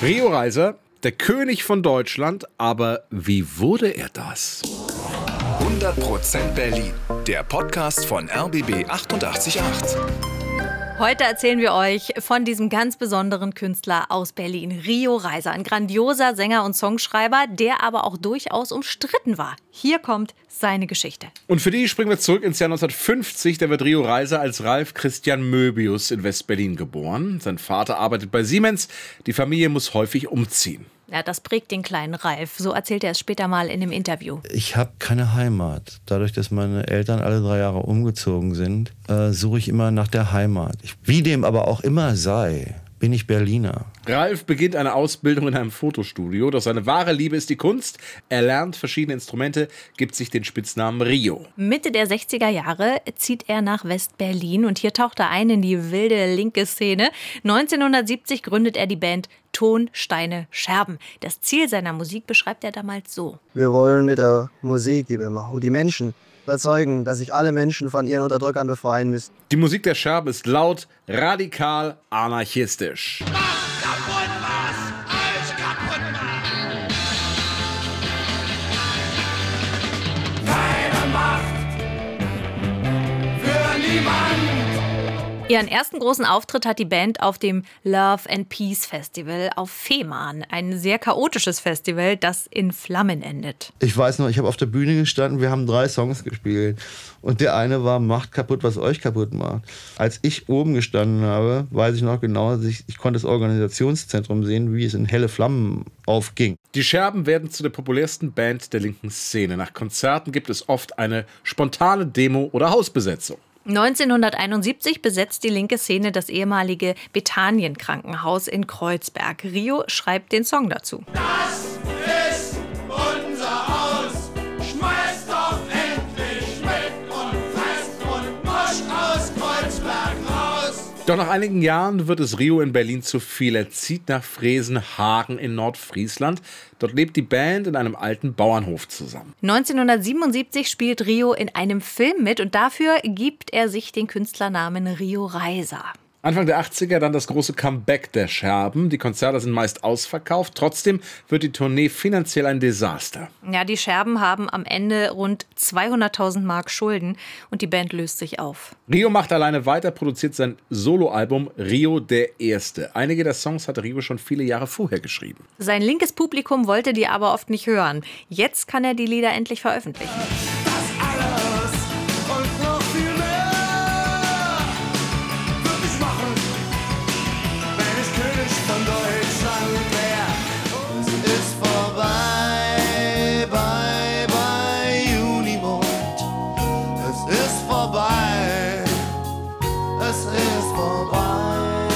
Rio Reiser, der König von Deutschland, aber wie wurde er das? 100% Berlin, der Podcast von RBB 888. Heute erzählen wir euch von diesem ganz besonderen Künstler aus Berlin, Rio Reiser. Ein grandioser Sänger und Songschreiber, der aber auch durchaus umstritten war. Hier kommt seine Geschichte. Und für die springen wir zurück ins Jahr 1950. Da wird Rio Reiser als Ralf Christian Möbius in West-Berlin geboren. Sein Vater arbeitet bei Siemens. Die Familie muss häufig umziehen. Ja, das prägt den kleinen Ralf. So erzählt er es später mal in dem Interview. Ich habe keine Heimat. Dadurch, dass meine Eltern alle 3 Jahre umgezogen sind, suche ich immer nach der Heimat. Wie dem aber auch immer sei, bin ich Berliner. Ralf beginnt eine Ausbildung in einem Fotostudio, doch seine wahre Liebe ist die Kunst. Er lernt verschiedene Instrumente, gibt sich den Spitznamen Rio. Mitte der 60er Jahre zieht er nach West-Berlin und hier taucht er ein in die wilde linke Szene. 1970 gründet er die Band Ton, Steine, Scherben. Das Ziel seiner Musik beschreibt er damals so. Wir wollen mit der Musik, die wir machen, die Menschen überzeugen, dass sich alle Menschen von ihren Unterdrückern befreien müssen. Die Musik der Scherben ist laut, radikal, anarchistisch. Mach kaputt was, alles kaputt machen. Keine Macht für niemanden. Ihren ersten großen Auftritt hat die Band auf dem Love and Peace Festival auf Fehmarn. Ein sehr chaotisches Festival, das in Flammen endet. Ich weiß noch, ich habe auf der Bühne gestanden, wir haben 3 Songs gespielt. Und der eine war Macht kaputt, was euch kaputt macht. Als ich oben gestanden habe, weiß ich noch genau, ich konnte das Organisationszentrum sehen, wie es in helle Flammen aufging. Die Scherben werden zu der populärsten Band der linken Szene. Nach Konzerten gibt es oft eine spontane Demo- oder Hausbesetzung. 1971 besetzt die linke Szene das ehemalige Bethanien-Krankenhaus in Kreuzberg. Rio schreibt den Song dazu. Das ist unser Haus. Schmeißt doch endlich mit und fest und musch aus Kreuzberg raus. Doch nach einigen Jahren wird es Rio in Berlin zu viel. Er zieht nach Fresenhagen in Nordfriesland. Dort lebt die Band in einem alten Bauernhof zusammen. 1977 spielt Rio in einem Film mit und dafür gibt er sich den Künstlernamen Rio Reiser. Anfang der 80er dann das große Comeback der Scherben. Die Konzerte sind meist ausverkauft. Trotzdem wird die Tournee finanziell ein Desaster. Ja, die Scherben haben am Ende rund 200.000 Mark Schulden und die Band löst sich auf. Rio macht alleine weiter, produziert sein Soloalbum Rio der Erste. Einige der Songs hatte Rio schon viele Jahre vorher geschrieben. Sein linkes Publikum wollte die aber oft nicht hören. Jetzt kann er die Lieder endlich veröffentlichen. Das alles und noch viel mehr würde ich machen, wenn ich König von Deutschland wäre. Es ist vorbei, bye, bye, Junimond. Es ist vorbei, es ist vorbei,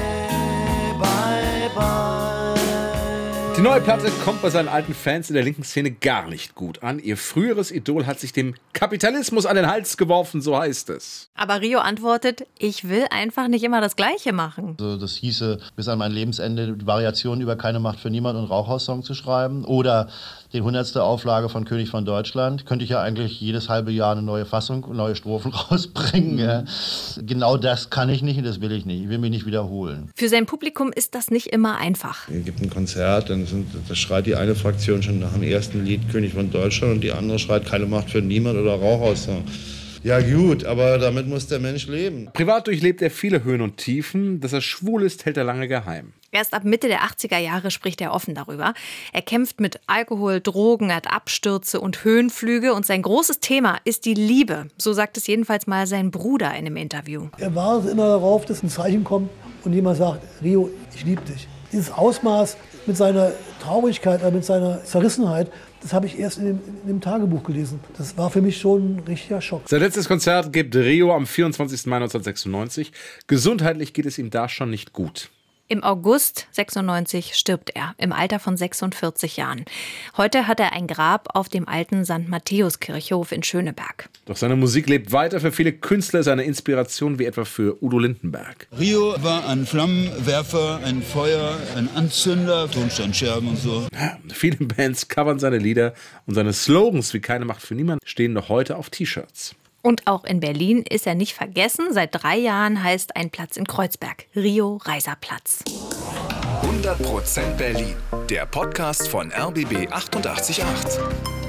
bye, bye. Die neue Platte kommt bei seinen alten Fans in der linken Szene gar nicht gut an. Ihr früheres Idol hat sich dem Kapitalismus an den Hals geworfen, so heißt es. Aber Rio antwortet, ich will einfach nicht immer das Gleiche machen. Also das hieße, bis an mein Lebensende Variationen über Keine Macht für niemand und Rauchhaussong zu schreiben. Oder die 100. Auflage von König von Deutschland. Könnte ich ja eigentlich jedes halbe Jahr eine neue Fassung, neue Strophen rausbringen. Ja. Genau das kann ich nicht und das will ich nicht. Ich will mich nicht wiederholen. Für sein Publikum ist das nicht immer einfach. Es gibt ein Konzert, da schreit die eine Fraktion schon nach dem ersten Lied König von Deutschland und die andere schreit Keine Macht für niemand oder Rauchhaussong. Ja gut, aber damit muss der Mensch leben. Privat durchlebt er viele Höhen und Tiefen. Dass er schwul ist, hält er lange geheim. Erst ab Mitte der 80er Jahre spricht er offen darüber. Er kämpft mit Alkohol, Drogen, er hat Abstürze und Höhenflüge und sein großes Thema ist die Liebe. So sagt es jedenfalls mal sein Bruder in einem Interview. Er wartet immer darauf, dass ein Zeichen kommt und jemand sagt, Rio, ich liebe dich. Dieses Ausmaß mit seiner Traurigkeit, mit seiner Zerrissenheit, das habe ich erst in dem Tagebuch gelesen. Das war für mich schon ein richtiger Schock. Sein letztes Konzert gibt Rio am 24. Mai 1996. Gesundheitlich geht es ihm da schon nicht gut. Im August 96 stirbt er, im Alter von 46 Jahren. Heute hat er ein Grab auf dem alten St. Matthäus-Kirchhof in Schöneberg. Doch seine Musik lebt weiter. Für viele Künstler ist er eine Inspiration, wie etwa für Udo Lindenberg. Rio war ein Flammenwerfer, ein Feuer, ein Anzünder, Tonsteinscherben und so. Ja, viele Bands covern seine Lieder und seine Slogans wie Keine Macht für niemand stehen noch heute auf T-Shirts. Und auch in Berlin ist er nicht vergessen. Seit 3 Jahren heißt ein Platz in Kreuzberg Rio Reiser Platz. 100% Berlin, der Podcast von RBB 888.